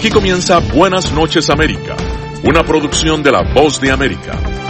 Aquí comienza Buenas noches América, una producción de La Voz de América.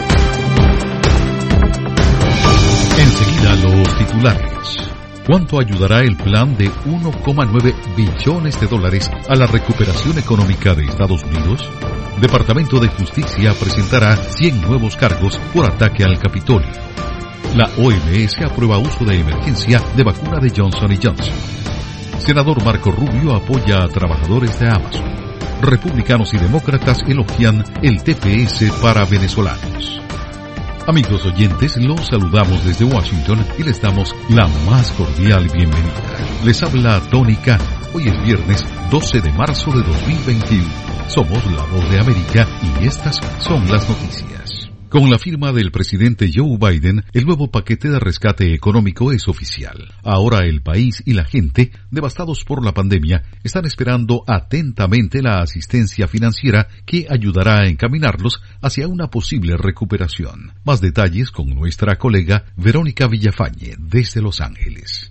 Enseguida los titulares. ¿Cuánto ayudará el plan de 1,9 billones de dólares a la recuperación económica de Estados Unidos? Departamento de Justicia presentará 100 nuevos cargos por ataque al Capitolio. La OMS aprueba uso de emergencia de vacuna de Johnson & Johnson. Senador Marco Rubio apoya a trabajadores de Amazon. Republicanos y demócratas elogian el TPS para venezolanos. Amigos oyentes, los saludamos desde Washington y les damos la más cordial bienvenida. Les habla Tony Cano. Hoy es viernes 12 de marzo de 2021. Somos La Voz de América y estas son las noticias. Con la firma del presidente Joe Biden, el nuevo paquete de rescate económico es oficial. Ahora el país y la gente, devastados por la pandemia, están esperando atentamente la asistencia financiera que ayudará a encaminarlos hacia una posible recuperación. Más detalles con nuestra colega Verónica Villafañe desde Los Ángeles.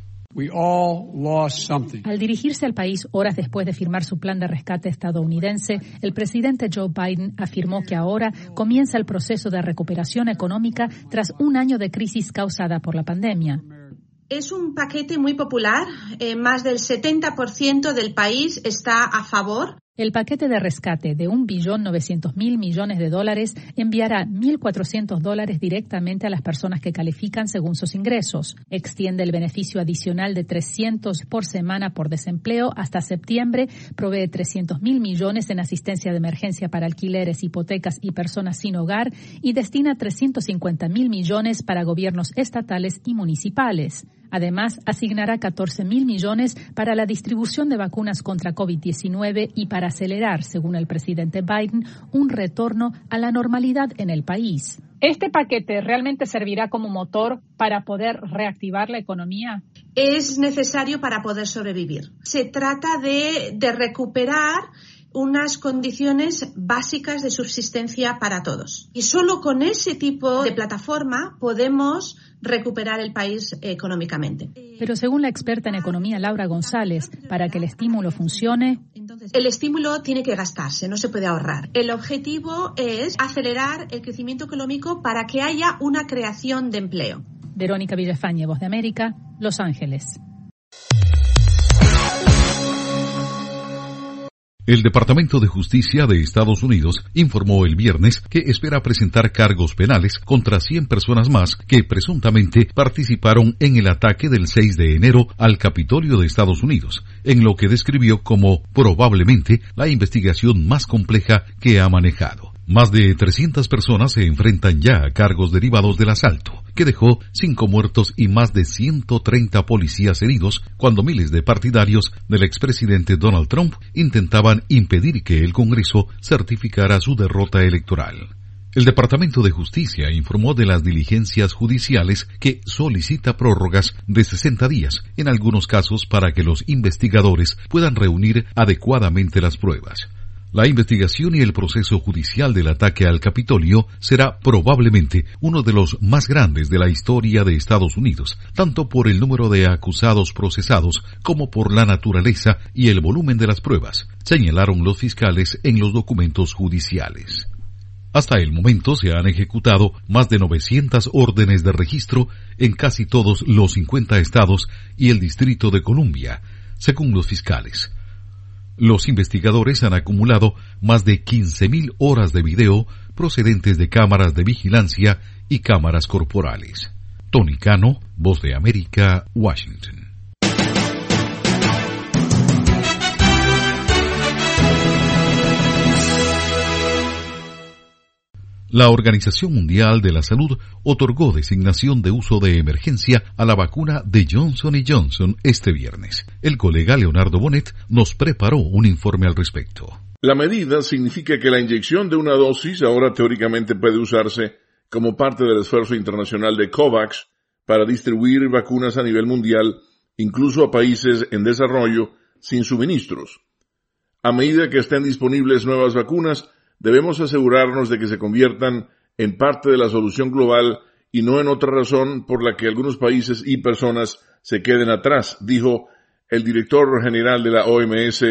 Al dirigirse al país horas después de firmar su plan de rescate estadounidense, el presidente Joe Biden afirmó que ahora comienza el proceso de recuperación económica tras un año de crisis causada por la pandemia. Es un paquete muy popular, más del 70% del país está a favor. El paquete de rescate de $1.900.000.000.000 enviará $1.400 directamente a las personas que califican según sus ingresos. Extiende el beneficio adicional de $300 por semana por desempleo hasta septiembre, provee $300.000 millones en asistencia de emergencia para alquileres, hipotecas y personas sin hogar y destina $350.000 millones para gobiernos estatales y municipales. Además, asignará $14.000 millones para la distribución de vacunas contra COVID-19 y para acelerar, según el presidente Biden, un retorno a la normalidad en el país. ¿Este paquete realmente servirá como motor para poder reactivar la economía? Es necesario para poder sobrevivir. Se trata de recuperar unas condiciones básicas de subsistencia para todos. Y solo con ese tipo de plataforma podemos recuperar el país económicamente. Pero según la experta en economía Laura González, para que el estímulo funcione, el estímulo tiene que gastarse, no se puede ahorrar. El objetivo es acelerar el crecimiento económico para que haya una creación de empleo. Verónica Villafañe, Voz de América, Los Ángeles. El Departamento de Justicia de Estados Unidos informó el viernes que espera presentar cargos penales contra 100 personas más que presuntamente participaron en el ataque del 6 de enero al Capitolio de Estados Unidos, en lo que describió como probablemente la investigación más compleja que ha manejado. Más de 300 personas se enfrentan ya a cargos derivados del asalto, que dejó 5 muertos y más de 130 policías heridos cuando miles de partidarios del expresidente Donald Trump intentaban impedir que el Congreso certificara su derrota electoral. El Departamento de Justicia informó de las diligencias judiciales que solicita prórrogas de 60 días, en algunos casos para que los investigadores puedan reunir adecuadamente las pruebas. La investigación y el proceso judicial del ataque al Capitolio será probablemente uno de los más grandes de la historia de Estados Unidos, tanto por el número de acusados procesados como por la naturaleza y el volumen de las pruebas, señalaron los fiscales en los documentos judiciales. Hasta el momento se han ejecutado más de 900 órdenes de registro en casi todos los 50 estados y el Distrito de Columbia, según los fiscales. Los investigadores han acumulado más de 15.000 horas de video procedentes de cámaras de vigilancia y cámaras corporales. Tony Cano, Voz de América, Washington. La Organización Mundial de la Salud otorgó designación de uso de emergencia a la vacuna de Johnson & Johnson este viernes. El colega Leonardo Bonet nos preparó un informe al respecto. La medida significa que la inyección de una dosis ahora teóricamente puede usarse como parte del esfuerzo internacional de COVAX para distribuir vacunas a nivel mundial, incluso a países en desarrollo sin suministros. A medida que estén disponibles nuevas vacunas, debemos asegurarnos de que se conviertan en parte de la solución global y no en otra razón por la que algunos países y personas se queden atrás, dijo el director general de la OMS,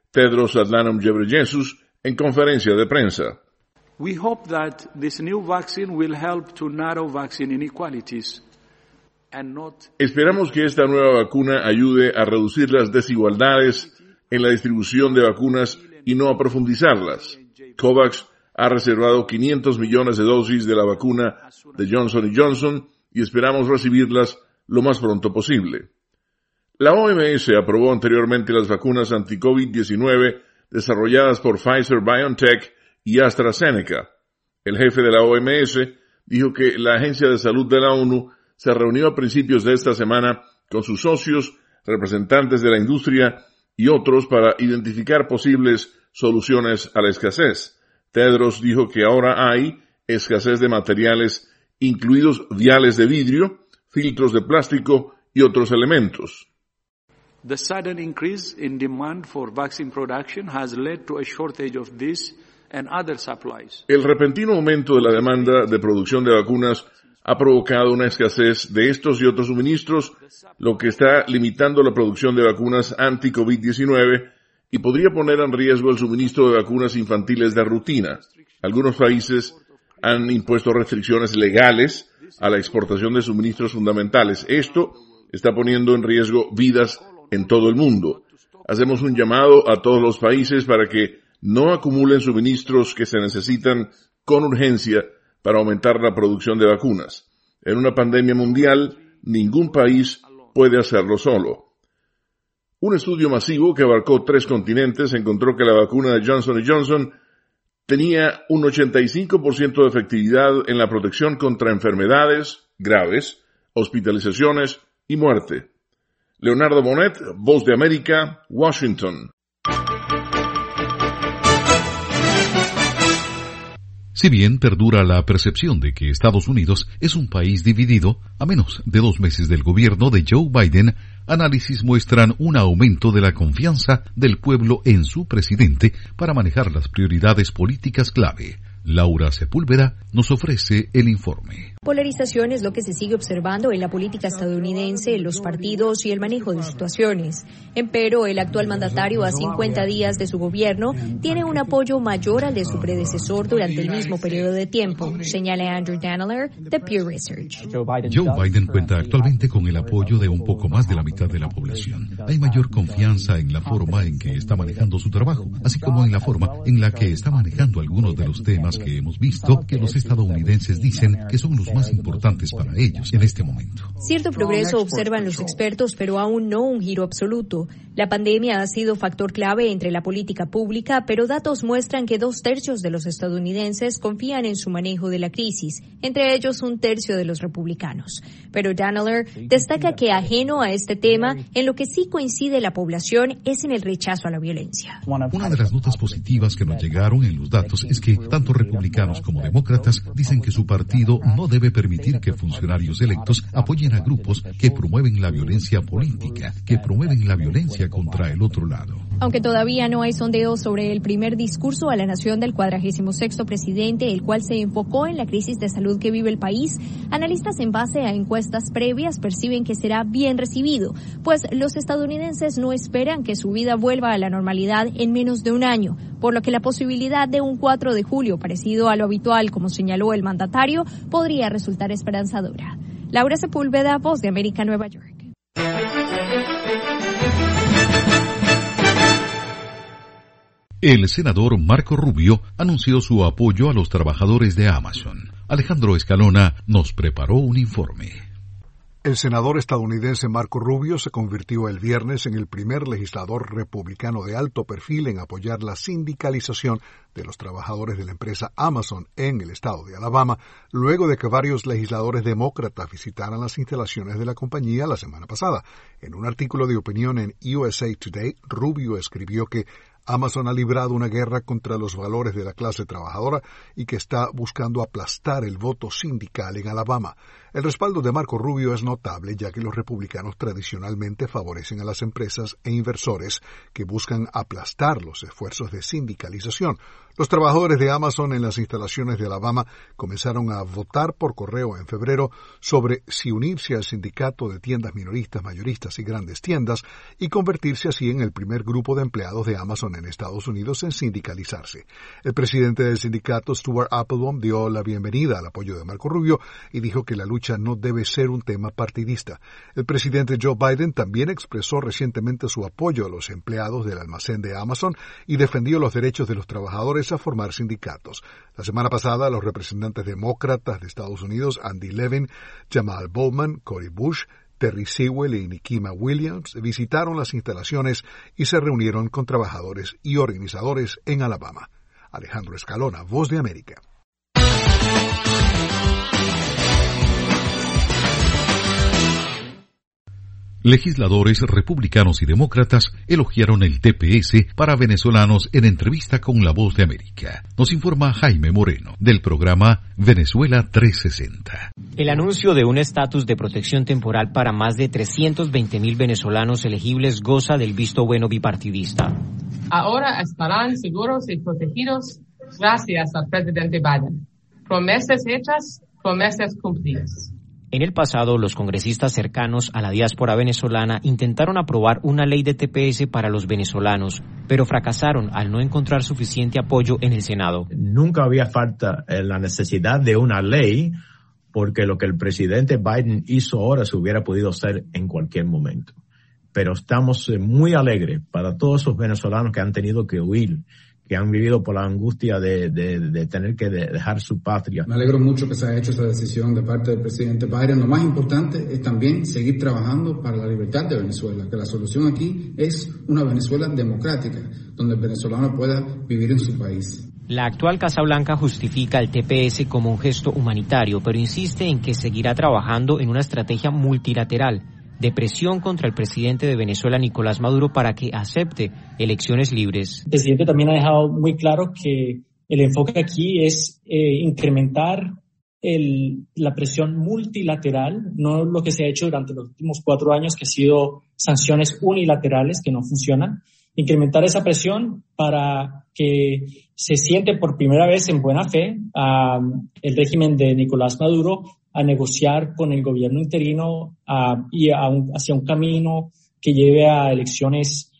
Tedros Adhanom Ghebreyesus, en conferencia de prensa. We hope that this new vaccine will help to narrow vaccine inequalities and not... Esperamos que esta nueva vacuna ayude a reducir las desigualdades en la distribución de vacunas y no a profundizarlas. COVAX ha reservado 500 millones de dosis de la vacuna de Johnson & Johnson y esperamos recibirlas lo más pronto posible. La OMS aprobó anteriormente las vacunas anti-COVID-19 desarrolladas por Pfizer-BioNTech y AstraZeneca. El jefe de la OMS dijo que la Agencia de Salud de la ONU se reunió a principios de esta semana con sus socios, representantes de la industria y otros para identificar posibles soluciones a la escasez. Tedros dijo que ahora hay escasez de materiales, incluidos viales de vidrio, filtros de plástico y otros elementos. The sudden increase in demand for vaccine production has led to a shortage of this and other supplies. El repentino aumento de la demanda de producción de vacunas ha provocado una escasez de estos y otros suministros, lo que está limitando la producción de vacunas anti-COVID-19 y podría poner en riesgo el suministro de vacunas infantiles de rutina. Algunos países han impuesto restricciones legales a la exportación de suministros fundamentales. Esto está poniendo en riesgo vidas en todo el mundo. Hacemos un llamado a todos los países para que no acumulen suministros que se necesitan con urgencia para aumentar la producción de vacunas. En una pandemia mundial, ningún país puede hacerlo solo. Un estudio masivo que abarcó 3 continentes encontró que la vacuna de Johnson & Johnson tenía un 85% de efectividad en la protección contra enfermedades graves, hospitalizaciones y muerte. Leonardo Bonet, Voz de América, Washington. Si bien perdura la percepción de que Estados Unidos es un país dividido, a menos de 2 meses del gobierno de Joe Biden, análisis muestran un aumento de la confianza del pueblo en su presidente para manejar las prioridades políticas clave. Laura Sepúlveda nos ofrece el informe. Polarización es lo que se sigue observando en la política estadounidense, los partidos y el manejo de situaciones. Empero, el actual mandatario a 50 días de su gobierno tiene un apoyo mayor al de su predecesor durante el mismo periodo de tiempo, señala Andrew Daniler de Pew Research. Joe Biden cuenta actualmente con el apoyo de un poco más de la mitad de la población. Hay mayor confianza en la forma en que está manejando su trabajo, así como en la forma en la que está manejando algunos de los temas que hemos visto que los estadounidenses dicen que son los más importantes para ellos en este momento. Cierto progreso observan los expertos, pero aún no un giro absoluto. La pandemia ha sido factor clave entre la política pública, pero datos muestran que 2/3 de los estadounidenses confían en su manejo de la crisis, entre ellos 1/3 de los republicanos. Pero Daniler destaca que ajeno a este tema, en lo que sí coincide la población es en el rechazo a la violencia. Una de las notas positivas que nos llegaron en los datos es que tanto republicanos como demócratas dicen que su partido no debe permitir que funcionarios electos apoyen a grupos que promueven la violencia política, que promueven la violencia contra el otro lado. Aunque todavía no hay sondeos sobre el primer discurso a la nación del 46º presidente, el cual se enfocó en la crisis de salud que vive el país, analistas en base a encuestas previas perciben que será bien recibido, pues los estadounidenses no esperan que su vida vuelva a la normalidad en menos de un año, por lo que la posibilidad de un 4 de julio parecido a lo habitual, como señaló el mandatario, podría resultar esperanzadora. Laura Sepúlveda, Voz de América, Nueva York. El senador Marco Rubio anunció su apoyo a los trabajadores de Amazon. Alejandro Escalona nos preparó un informe. El senador estadounidense Marco Rubio se convirtió el viernes en el primer legislador republicano de alto perfil en apoyar la sindicalización de los trabajadores de la empresa Amazon en el estado de Alabama, luego de que varios legisladores demócratas visitaran las instalaciones de la compañía la semana pasada. En un artículo de opinión en USA Today, Rubio escribió que Amazon ha librado una guerra contra los valores de la clase trabajadora y que está buscando aplastar el voto sindical en Alabama. El respaldo de Marco Rubio es notable ya que los republicanos tradicionalmente favorecen a las empresas e inversores que buscan aplastar los esfuerzos de sindicalización. Los trabajadores de Amazon en las instalaciones de Alabama comenzaron a votar por correo en febrero sobre si unirse al sindicato de tiendas minoristas, mayoristas y grandes tiendas y convertirse así en el primer grupo de empleados de Amazon en Estados Unidos en sindicalizarse. El presidente del sindicato, Stuart Applebaum, dio la bienvenida al apoyo de Marco Rubio y dijo que la lucha no debe ser un tema partidista. El presidente Joe Biden también expresó recientemente su apoyo a los empleados del almacén de Amazon y defendió los derechos de los trabajadores a formar sindicatos. La semana pasada, los representantes demócratas de Estados Unidos, Andy Levin, Jamal Bowman, Cori Bush, Terry Sewell y Nikema Williams, visitaron las instalaciones y se reunieron con trabajadores y organizadores en Alabama. Alejandro Escalona, Voz de América. Legisladores republicanos y demócratas elogiaron el TPS para venezolanos en entrevista con La Voz de América. Nos informa Jaime Moreno, del programa Venezuela 360. El anuncio de un estatus de protección temporal para más de 320,000 venezolanos elegibles goza del visto bueno bipartidista. Ahora estarán seguros y protegidos gracias al presidente Biden. Promesas hechas, promesas cumplidas. En el pasado, los congresistas cercanos a la diáspora venezolana intentaron aprobar una ley de TPS para los venezolanos, pero fracasaron al no encontrar suficiente apoyo en el Senado. Nunca había falta la necesidad de una ley, porque lo que el presidente Biden hizo ahora se hubiera podido hacer en cualquier momento. Pero estamos muy alegres para todos esos venezolanos que han tenido que huir, que han vivido por la angustia de tener que dejar su patria. Me alegro mucho que se haya hecho esa decisión de parte del presidente Biden. Lo más importante es también seguir trabajando para la libertad de Venezuela, que la solución aquí es una Venezuela democrática, donde el venezolano pueda vivir en su país. La actual Casa Blanca justifica el TPS como un gesto humanitario, pero insiste en que seguirá trabajando en una estrategia multilateral de presión contra el presidente de Venezuela, Nicolás Maduro, para que acepte elecciones libres. El presidente también ha dejado muy claro que el enfoque aquí es incrementar la presión multilateral, no lo que se ha hecho durante los últimos 4 años, que ha sido sanciones unilaterales que no funcionan. Incrementar esa presión para que se siente por primera vez en buena fe el régimen de Nicolás Maduro a negociar con el gobierno interino y hacia un camino que lleve a elecciones.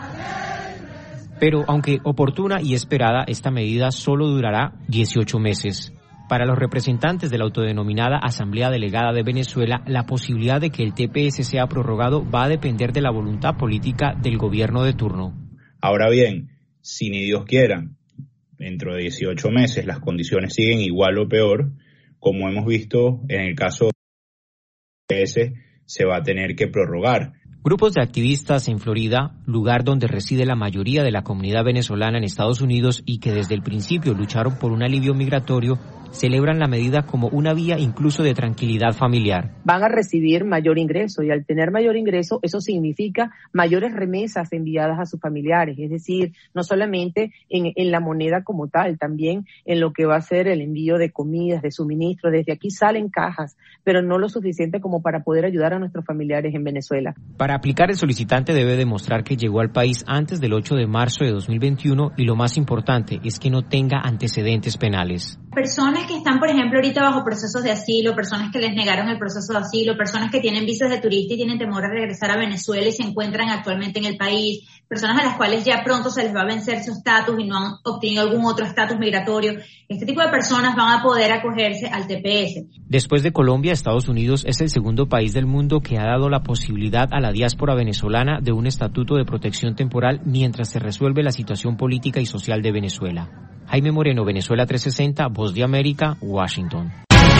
Pero aunque oportuna y esperada, esta medida solo durará 18 meses. Para los representantes de la autodenominada Asamblea Delegada de Venezuela, la posibilidad de que el TPS sea prorrogado va a depender de la voluntad política del gobierno de turno. Ahora bien, si ni Dios quiera, dentro de 18 meses las condiciones siguen igual o peor, como hemos visto en el caso de TPS, se va a tener que prorrogar. Grupos de activistas en Florida, lugar donde reside la mayoría de la comunidad venezolana en Estados Unidos y que desde el principio lucharon por un alivio migratorio, celebran la medida como una vía incluso de tranquilidad familiar. Van a recibir mayor ingreso y al tener mayor ingreso eso significa mayores remesas enviadas a sus familiares, es decir, no solamente en la moneda como tal, también en lo que va a ser el envío de comidas, de suministros. Desde aquí salen cajas, pero no lo suficiente como para poder ayudar a nuestros familiares en Venezuela. Para aplicar, el solicitante debe demostrar que llegó al país antes del 8 de marzo de 2021 y lo más importante es que no tenga antecedentes penales. Personas que están, por ejemplo, ahorita bajo procesos de asilo, personas que les negaron el proceso de asilo, personas que tienen visas de turista y tienen temor a regresar a Venezuela y se encuentran actualmente en el país, personas a las cuales ya pronto se les va a vencer su estatus y no han obtenido algún otro estatus migratorio. Este tipo de personas van a poder acogerse al TPS. Después de Colombia, Estados Unidos es el segundo país del mundo que ha dado la posibilidad a la diáspora venezolana de un estatuto de protección temporal mientras se resuelve la situación política y social de Venezuela. Jaime Moreno, Venezuela 360, Voz de América, Washington.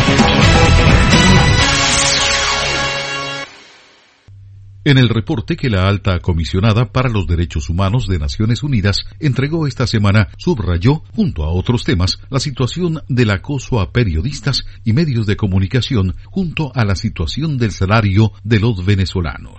En el reporte que la alta comisionada para los derechos humanos de Naciones Unidas entregó esta semana, subrayó, junto a otros temas, la situación del acoso a periodistas y medios de comunicación, junto a la situación del salario de los venezolanos.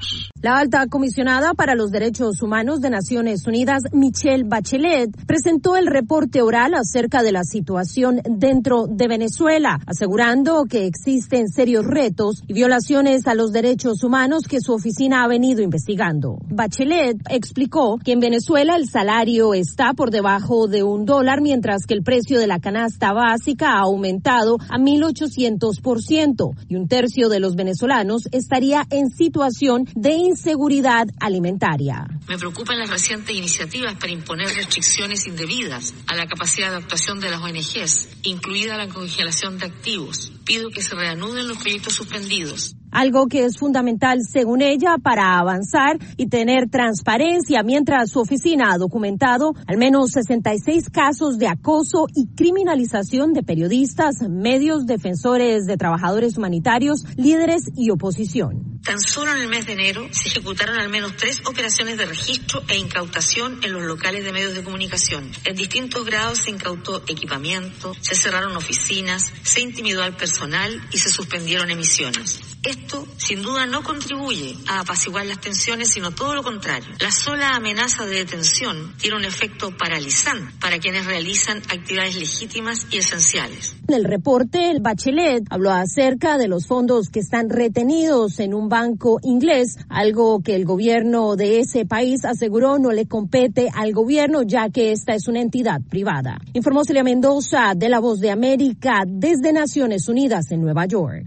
La alta comisionada para los derechos humanos de Naciones Unidas, Michelle Bachelet, presentó el reporte oral acerca de la situación dentro de Venezuela, asegurando que existen serios retos y violaciones a los derechos humanos que su oficina ha venido investigando. Bachelet explicó que en Venezuela el salario está por debajo de $1, mientras que el precio de la canasta básica ha aumentado a 1.800% y un tercio de los venezolanos estaría en situación de inseguridad alimentaria. Me preocupan las recientes iniciativas para imponer restricciones indebidas a la capacidad de actuación de las ONGs, incluida la congelación de activos. Pido que se reanuden los proyectos suspendidos. Algo que es fundamental, según ella, para avanzar y tener transparencia, mientras su oficina ha documentado al menos 66 casos de acoso y criminalización de periodistas, medios, defensores de trabajadores humanitarios, líderes y oposición. Tan solo en el mes de enero se ejecutaron al menos 3 operaciones de registro e incautación en los locales de medios de comunicación. En distintos grados se incautó equipamiento, se cerraron oficinas, se intimidó al personal y se suspendieron emisiones. Esto, sin duda, no contribuye a apaciguar las tensiones, sino todo lo contrario. La sola amenaza de detención tiene un efecto paralizante para quienes realizan actividades legítimas y esenciales. En el reporte, Bachelet habló acerca de los fondos que están retenidos en un banco inglés, algo que el gobierno de ese país aseguró no le compete al gobierno, ya que esta es una entidad privada. Informó Celia Mendoza, de La Voz de América, desde Naciones Unidas en Nueva York.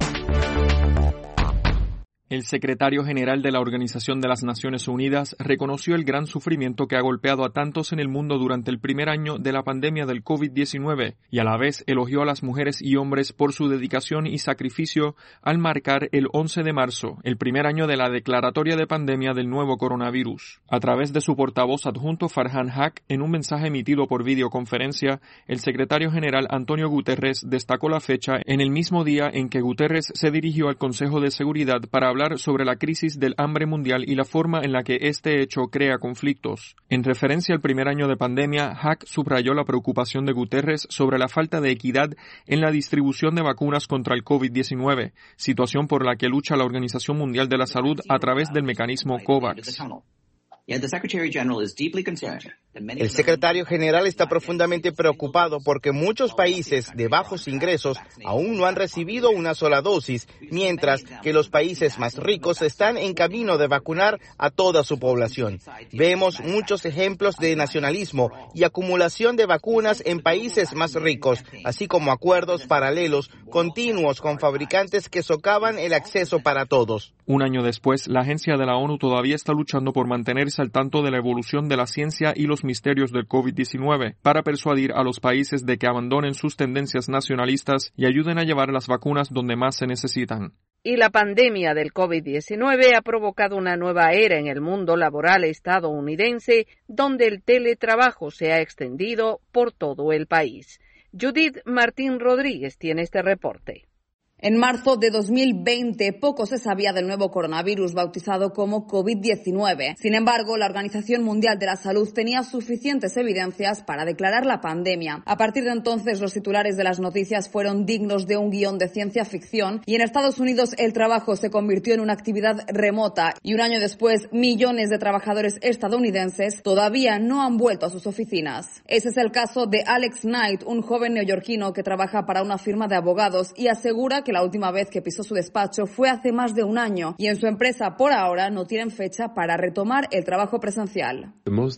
El secretario general de la Organización de las Naciones Unidas reconoció el gran sufrimiento que ha golpeado a tantos en el mundo durante el primer año de la pandemia del COVID-19 y a la vez elogió a las mujeres y hombres por su dedicación y sacrificio al marcar el 11 de marzo, el primer año de la declaratoria de pandemia del nuevo coronavirus. A través de su portavoz adjunto Farhan Haq, en un mensaje emitido por videoconferencia, el secretario general Antonio Guterres destacó la fecha en el mismo día en que Guterres se dirigió al Consejo de Seguridad para hablar sobre la crisis del hambre mundial y la forma en la que este hecho crea conflictos. En referencia al primer año de pandemia, Haq subrayó la preocupación de Guterres sobre la falta de equidad en la distribución de vacunas contra el COVID-19, situación por la que lucha la Organización Mundial de la Salud a través del mecanismo COVAX. El secretario general está profundamente preocupado porque muchos países de bajos ingresos aún no han recibido una sola dosis, mientras que los países más ricos están en camino de vacunar a toda su población. Vemos muchos ejemplos de nacionalismo y acumulación de vacunas en países más ricos, así como acuerdos paralelos continuos con fabricantes que socavan el acceso para todos. Un año después, la agencia de la ONU todavía está luchando por mantenerse al tanto de la evolución de la ciencia y los misterios del COVID-19 para persuadir a los países de que abandonen sus tendencias nacionalistas y ayuden a llevar las vacunas donde más se necesitan. Y la pandemia del COVID-19 ha provocado una nueva era en el mundo laboral estadounidense, donde el teletrabajo se ha extendido por todo el país. Judith Martín Rodríguez tiene este reporte. En marzo de 2020, poco se sabía del nuevo coronavirus bautizado como COVID-19. Sin embargo, la Organización Mundial de la Salud tenía suficientes evidencias para declarar la pandemia. A partir de entonces, los titulares de las noticias fueron dignos de un guión de ciencia ficción y en Estados Unidos el trabajo se convirtió en una actividad remota y un año después, millones de trabajadores estadounidenses todavía no han vuelto a sus oficinas. Ese es el caso de Alex Knight, un joven neoyorquino que trabaja para una firma de abogados y asegura que la última vez que pisó su despacho fue hace más de un año y en su empresa por ahora no tienen fecha para retomar el trabajo presencial.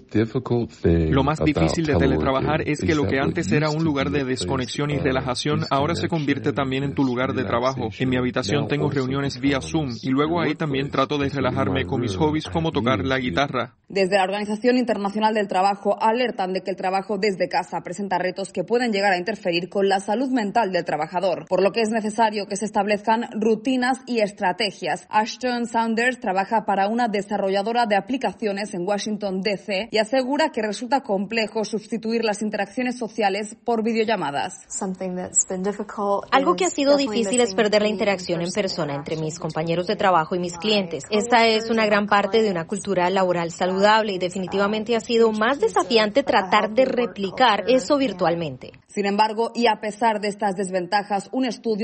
Lo más difícil de teletrabajar es que lo que antes era un lugar de desconexión y relajación ahora se convierte también en tu lugar de trabajo. En mi habitación tengo reuniones vía Zoom y luego ahí también trato de relajarme con mis hobbies como tocar la guitarra. Desde la Organización Internacional del Trabajo alertan de que el trabajo desde casa presenta retos que pueden llegar a interferir con la salud mental del trabajador, por lo que es necesario que se establezcan rutinas y estrategias. Ashton Saunders trabaja para una desarrolladora de aplicaciones en Washington, D.C. y asegura que resulta complejo sustituir las interacciones sociales por videollamadas. Algo que ha sido difícil es perder la interacción en persona entre mis compañeros de trabajo y mis clientes. Esta es una gran parte de una cultura laboral saludable y definitivamente ha sido más desafiante tratar de replicar eso virtualmente. Sin embargo, y a pesar de estas desventajas, un estudio del Centro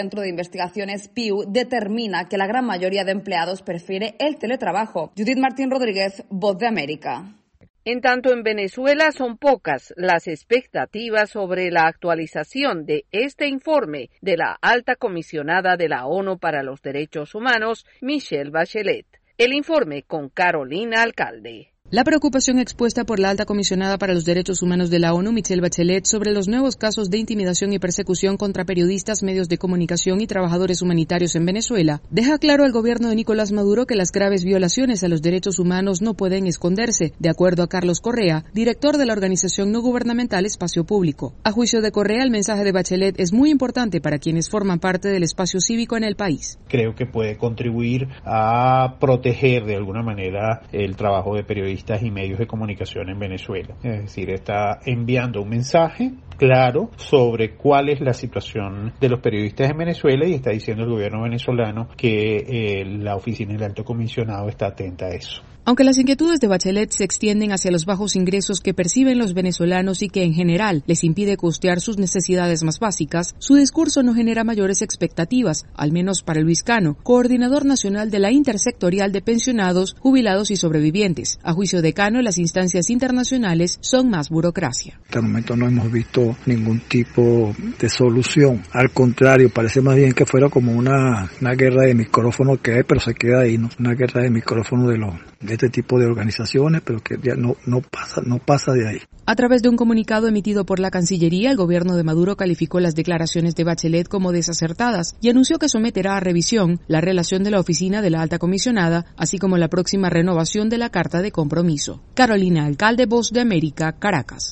Centro de Investigaciones Pew determina que la gran mayoría de empleados prefiere el teletrabajo. Judith Martín Rodríguez, Voz de América. En tanto, en Venezuela son pocas las expectativas sobre la actualización de este informe de la alta comisionada de la ONU para los Derechos Humanos, Michelle Bachelet. El informe con Carolina Alcalde. La preocupación expuesta por la alta comisionada para los derechos humanos de la ONU, Michelle Bachelet, sobre los nuevos casos de intimidación y persecución contra periodistas, medios de comunicación y trabajadores humanitarios en Venezuela, deja claro al gobierno de Nicolás Maduro que las graves violaciones a los derechos humanos no pueden esconderse, de acuerdo a Carlos Correa, director de la organización no gubernamental Espacio Público. A juicio de Correa, el mensaje de Bachelet es muy importante para quienes forman parte del espacio cívico en el país. Creo que puede contribuir a proteger de alguna manera el trabajo de periodistas y medios de comunicación en Venezuela. Es decir, está enviando un mensaje claro sobre cuál es la situación de los periodistas en Venezuela y está diciendo el gobierno venezolano que la oficina del alto comisionado está atenta a eso. Aunque las inquietudes de Bachelet se extienden hacia los bajos ingresos que perciben los venezolanos y que en general les impide costear sus necesidades más básicas, su discurso no genera mayores expectativas, al menos para Luis Cano, coordinador nacional de la Intersectorial de Pensionados, Jubilados y Sobrevivientes. A juicio de Cano, las instancias internacionales son más burocracia. Hasta el momento no hemos visto ningún tipo de solución. Al contrario, parece más bien que fuera como una guerra de micrófono que hay, pero se queda ahí, ¿no? Una guerra de micrófono de este tipo de organizaciones, pero que ya no pasa de ahí. A través de un comunicado emitido por la Cancillería, el gobierno de Maduro calificó las declaraciones de Bachelet como desacertadas y anunció que someterá a revisión la relación de la oficina de la alta comisionada, así como la próxima renovación de la Carta de Compromiso. Carolina Alcalde, Voz de América, Caracas.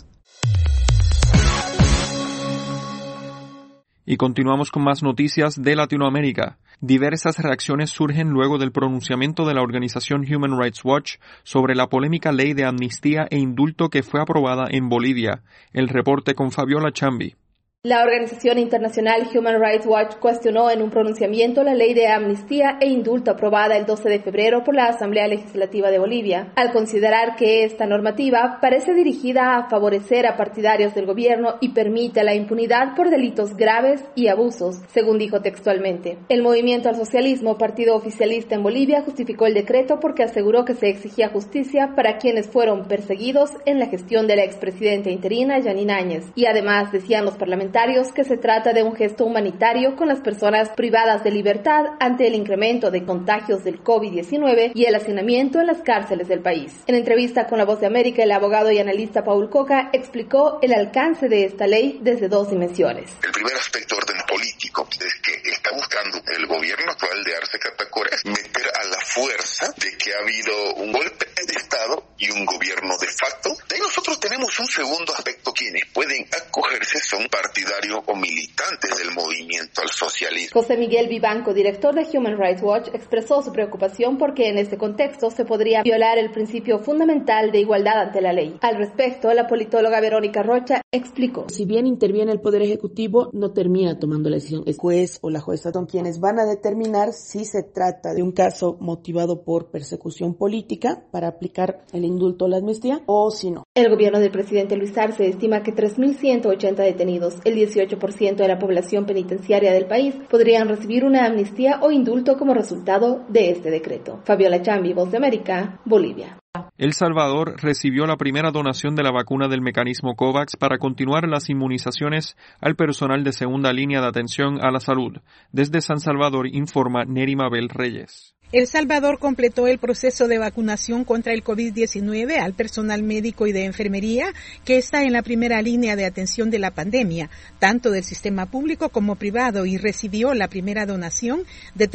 Y continuamos con más noticias de Latinoamérica. Diversas reacciones surgen luego del pronunciamiento de la organización Human Rights Watch sobre la polémica ley de amnistía e indulto que fue aprobada en Bolivia. El reporte con Fabiola Chambi. La organización internacional Human Rights Watch cuestionó en un pronunciamiento la ley de amnistía e indulto aprobada el 12 de febrero por la Asamblea Legislativa de Bolivia, al considerar que esta normativa parece dirigida a favorecer a partidarios del gobierno y permite la impunidad por delitos graves y abusos, según dijo textualmente. El Movimiento al Socialismo, partido oficialista en Bolivia, justificó el decreto porque aseguró que se exigía justicia para quienes fueron perseguidos en la gestión de la expresidenta interina Yanine Áñez, y además decían los parlamentarios que se trata de un gesto humanitario con las personas privadas de libertad ante el incremento de contagios del COVID-19 y el hacinamiento en las cárceles del país. En entrevista con La Voz de América, el abogado y analista Paul Coca explicó el alcance de esta ley desde dos dimensiones. El primer aspecto de orden político es que está buscando el gobierno actual de Arce Catacora meter a la fuerza de que ha habido un golpe de Estado y un gobierno de facto. De ahí nosotros tenemos un segundo aspecto. Quienes pueden acogerse son partidarios o militantes del movimiento al socialismo. José Miguel Vivanco, director de Human Rights Watch, expresó su preocupación porque en este contexto se podría violar el principio fundamental de igualdad ante la ley. Al respecto, la politóloga Verónica Rocha explicó. Si bien interviene el Poder Ejecutivo, no termina tomando la decisión. El juez o la jueza son quienes van a determinar si se trata de un caso motivado por persecución política para aplicar el indulto o la amnistía o si no. El gobierno del presidente Luis Arce estima que 3.180 detenidos, el 18% de la población penitenciaria del país, podrían recibir una amnistía o indulto como resultado de este decreto. Fabiola Chambi, Voz de América, Bolivia. El Salvador recibió la primera donación de la vacuna del mecanismo COVAX para continuar las inmunizaciones al personal de segunda línea de atención a la salud. Desde San Salvador informa Neri Mabel Reyes. El Salvador completó el proceso de vacunación contra el COVID-19 al personal médico y de enfermería que está en la primera línea de atención de la pandemia, tanto del sistema público como privado, y recibió la primera donación de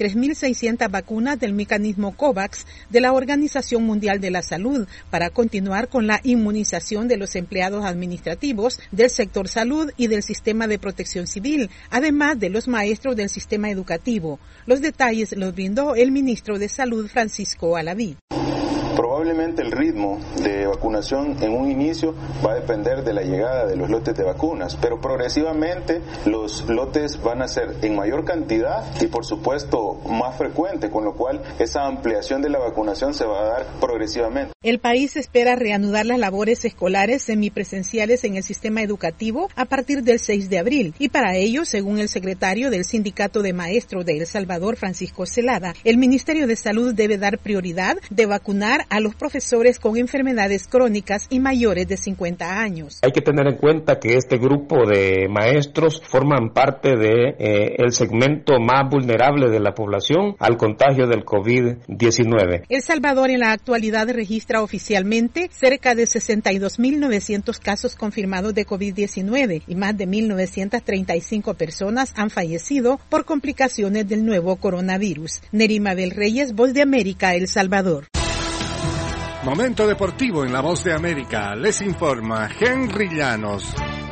33.600 vacunas del mecanismo COVAX de la Organización Mundial de la Salud para continuar con la inmunización de los empleados administrativos del sector salud y del sistema de protección civil, además de los maestros del sistema educativo. Los detalles los brindó el ministro de Salud, Francisco Alaví. Probablemente el ritmo de vacunación en un inicio va a depender de la llegada de los lotes de vacunas, pero progresivamente los lotes van a ser en mayor cantidad y por supuesto más frecuente, con lo cual esa ampliación de la vacunación se va a dar progresivamente. El país espera reanudar las labores escolares semipresenciales en el sistema educativo a partir del 6 de abril y para ello, según el secretario del Sindicato de Maestros de El Salvador, Francisco Celada, el Ministerio de Salud debe dar prioridad de vacunar a los profesores con enfermedades crónicas y mayores de 50 años. Hay que tener en cuenta que este grupo de maestros forman parte de el segmento más vulnerable de la población al contagio del COVID-19. El Salvador en la actualidad registra oficialmente cerca de 62.900 casos confirmados de COVID-19 y más de 1.935 personas han fallecido por complicaciones del nuevo coronavirus. Nerima del Reyes, Voz de América, El Salvador. Momento deportivo en La Voz de América. Les informa Henry Llanos.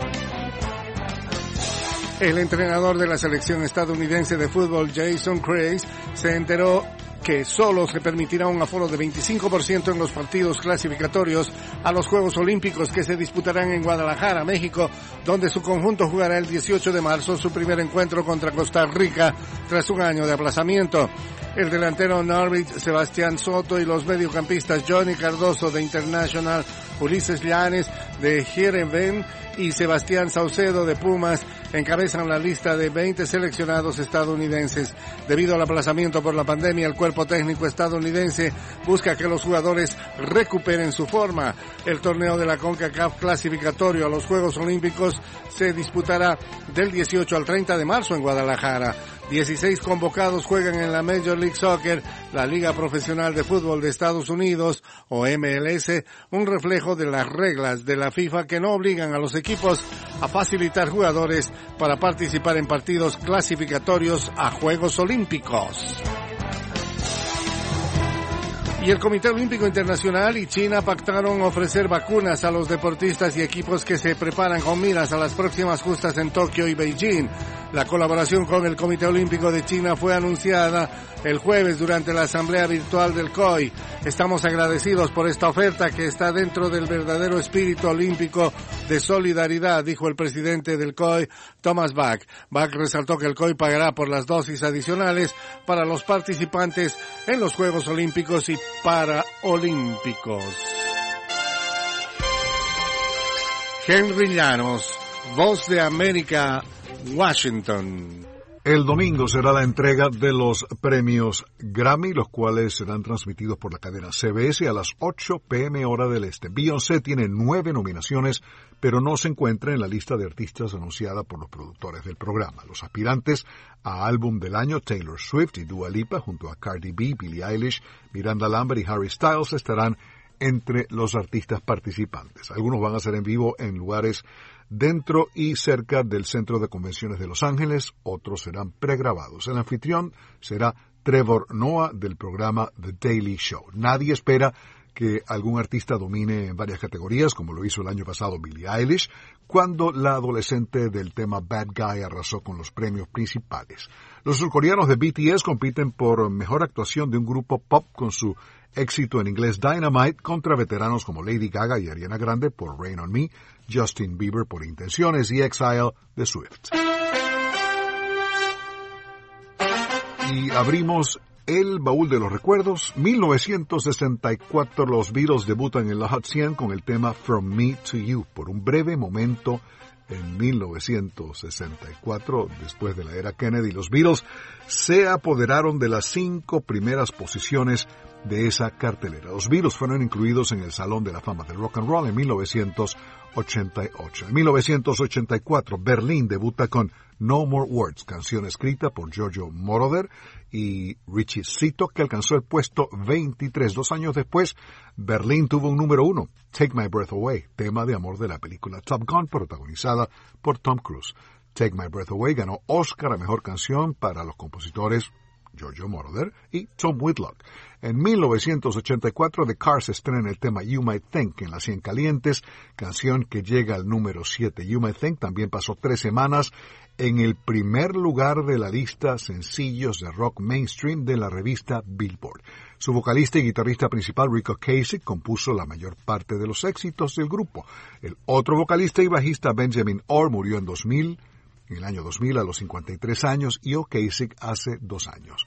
El entrenador de la selección estadounidense de fútbol, Jason Kreis, se enteró que solo se permitirá un aforo de 25% en los partidos clasificatorios a los Juegos Olímpicos que se disputarán en Guadalajara, México, donde su conjunto jugará el 18 de marzo su primer encuentro contra Costa Rica tras un año de aplazamiento. El delantero Norwich, Sebastián Soto y los mediocampistas Johnny Cardoso de International, Ulises Llanes de Heerenveen y Sebastián Saucedo de Pumas encabezan la lista de 20 seleccionados estadounidenses. Debido al aplazamiento por la pandemia, el cuerpo técnico estadounidense busca que los jugadores recuperen su forma. El torneo de la CONCACAF clasificatorio a los Juegos Olímpicos se disputará del 18 al 30 de marzo en Guadalajara. 16 convocados juegan en la Major League Soccer, la Liga Profesional de Fútbol de Estados Unidos, o MLS, un reflejo de las reglas de la FIFA que no obligan a los equipos a facilitar jugadores para participar en partidos clasificatorios a Juegos Olímpicos. Y el Comité Olímpico Internacional y China pactaron ofrecer vacunas a los deportistas y equipos que se preparan con miras a las próximas justas en Tokio y Beijing. La colaboración con el Comité Olímpico de China fue anunciada el jueves durante la asamblea virtual del COI. Estamos agradecidos por esta oferta que está dentro del verdadero espíritu olímpico de solidaridad, dijo el presidente del COI, Thomas Bach. Bach resaltó que el COI pagará por las dosis adicionales para los participantes en los Juegos Olímpicos y Paraolímpicos. Henry Llanos, Voz de América, Washington. El domingo será la entrega de los premios Grammy, los cuales serán transmitidos por la cadena CBS a las 8 p.m. hora del este. Beyoncé tiene 9 nominaciones, pero no se encuentra en la lista de artistas anunciada por los productores del programa. Los aspirantes a álbum del año, Taylor Swift y Dua Lipa, junto a Cardi B, Billie Eilish, Miranda Lambert y Harry Styles, estarán entre los artistas participantes. Algunos van a ser en vivo en lugares dentro y cerca del Centro de Convenciones de Los Ángeles, otros serán pregrabados. El anfitrión será Trevor Noah del programa The Daily Show. Nadie espera que algún artista domine en varias categorías, como lo hizo el año pasado Billie Eilish, cuando la adolescente del tema Bad Guy arrasó con los premios principales. Los surcoreanos de BTS compiten por mejor actuación de un grupo pop con su éxito en inglés Dynamite contra veteranos como Lady Gaga y Ariana Grande por Rain on Me, Justin Bieber por Intenciones y Exile de Swift. Y abrimos el baúl de los recuerdos. 1964 los Beatles debutan en la Hot 100 con el tema From Me to You. Por un breve momento en 1964, después de la era Kennedy, los Beatles se apoderaron de las 5 primeras posiciones de esa cartelera. Los Beatles fueron incluidos en el Salón de la Fama del Rock and Roll en 1988. En 1984, Berlín debuta con No More Words, canción escrita por Giorgio Moroder y Richie Zito, que alcanzó el puesto 23. 2 años después, Berlín tuvo un número 1, Take My Breath Away, tema de amor de la película Top Gun, protagonizada por Tom Cruise. Take My Breath Away ganó Oscar a Mejor Canción para los compositores Giorgio Moroder y Tom Whitlock. En 1984, The Cars estrena el tema You Might Think en las 100 calientes, canción que llega al número 7. You Might Think también pasó 3 semanas en el primer lugar de la lista sencillos de rock mainstream de la revista Billboard. Su vocalista y guitarrista principal, Rick Ocasek, compuso la mayor parte de los éxitos del grupo. El otro vocalista y bajista, Benjamin Orr, murió en el año 2000 a los 53 años y Ocasek hace 2 años.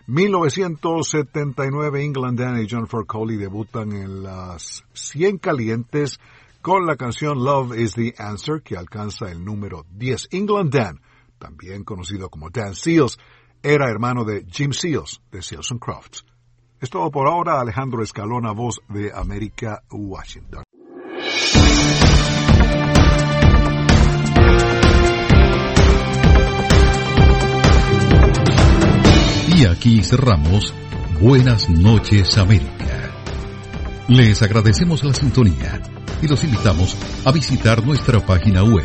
1979, England Dan y John Coley debutan en las 100 calientes con la canción Love is the Answer, que alcanza el número 10. England Dan, también conocido como Dan Seals, era hermano de Jim Seals, de Seals & Crofts. Es todo por ahora. Alejandro Escalona, Voz de América, Washington. Y aquí cerramos Buenas noches, América. Les agradecemos la sintonía y los invitamos a visitar nuestra página web,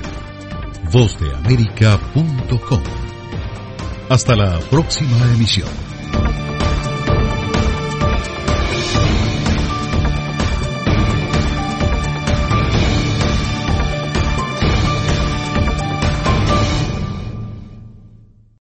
vozdeamerica.com. Hasta la próxima emisión.